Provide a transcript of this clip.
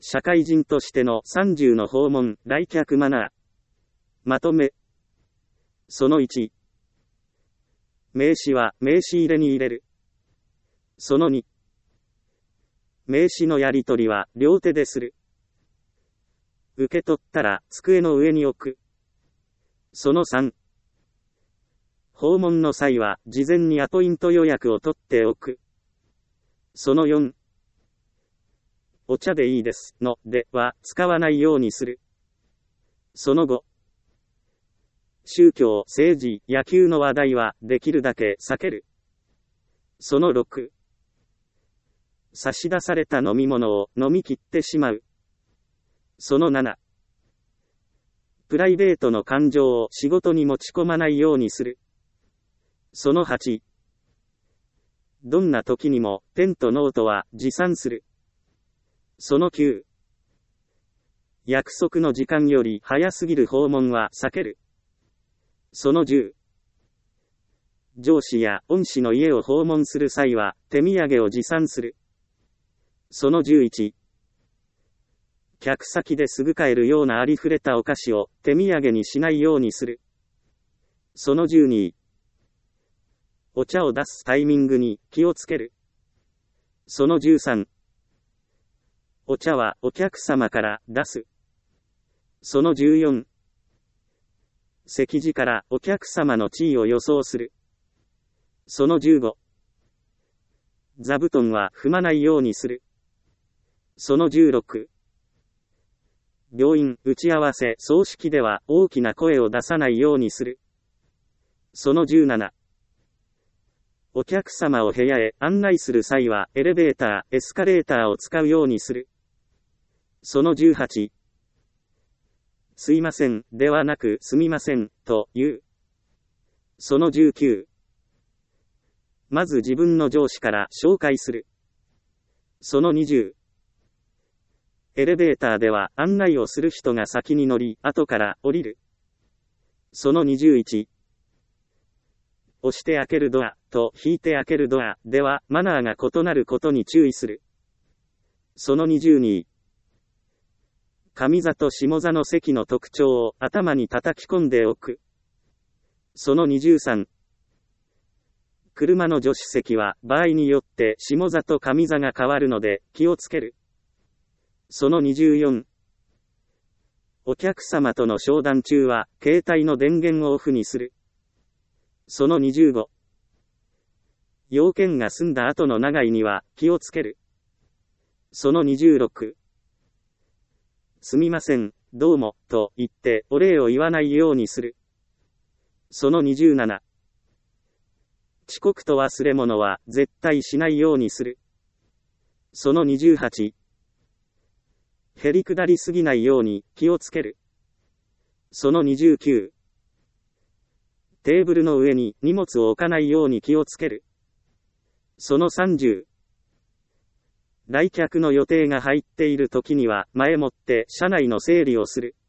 社会人としての30の訪問、来客マナー。まとめ。その1。名刺は名刺入れに入れる。その2。名刺のやり取りは両手でする。受け取ったら机の上に置く。その3。訪問の際は事前にアポイント予約を取っておく。その4。お茶でいいですのでは使わないようにする。その5。宗教、政治、野球の話題はできるだけ避ける。その6。差し出された飲み物を飲み切ってしまう。その7。プライベートの感情を仕事に持ち込まないようにする。その8。どんな時にもペンとノートは持参する。その9。約束の時間より早すぎる訪問は避ける。その10。上司や恩師の家を訪問する際は手土産を持参する。その11。客先ですぐ買えるようなありふれたお菓子を手土産にしないようにする。その12。お茶を出すタイミングに気をつける。その13。お茶はお客様から出す。その14。席次からお客様の地位を予想する。その15。座布団は踏まないようにする。その16。病院、打ち合わせ、葬式では大きな声を出さないようにする。その17。お客様を部屋へ案内する際はエレベーター、エスカレーターを使うようにする。その18。すいません、ではなくすみません、と言う。その19。まず自分の上司から紹介する。その20。エレベーターでは案内をする人が先に乗り、後から降りる。その21。押して開けるドアと引いて開けるドアではマナーが異なることに注意する。その22。上座と下座の席の特徴を頭に叩き込んでおく。その23。車の助手席は場合によって下座と上座が変わるので気をつける。その24。お客様との商談中は携帯の電源をオフにする。その25。要件が済んだ後の長いには気をつける。その26。すみません、どうも、と言ってお礼を言わないようにする。その27。遅刻と忘れ物は絶対しないようにする。その28。へりくだりすぎないように気をつける。その29。テーブルの上に荷物を置かないように気をつける。その30。来客の予定が入っている時には前もって車内の整理をする。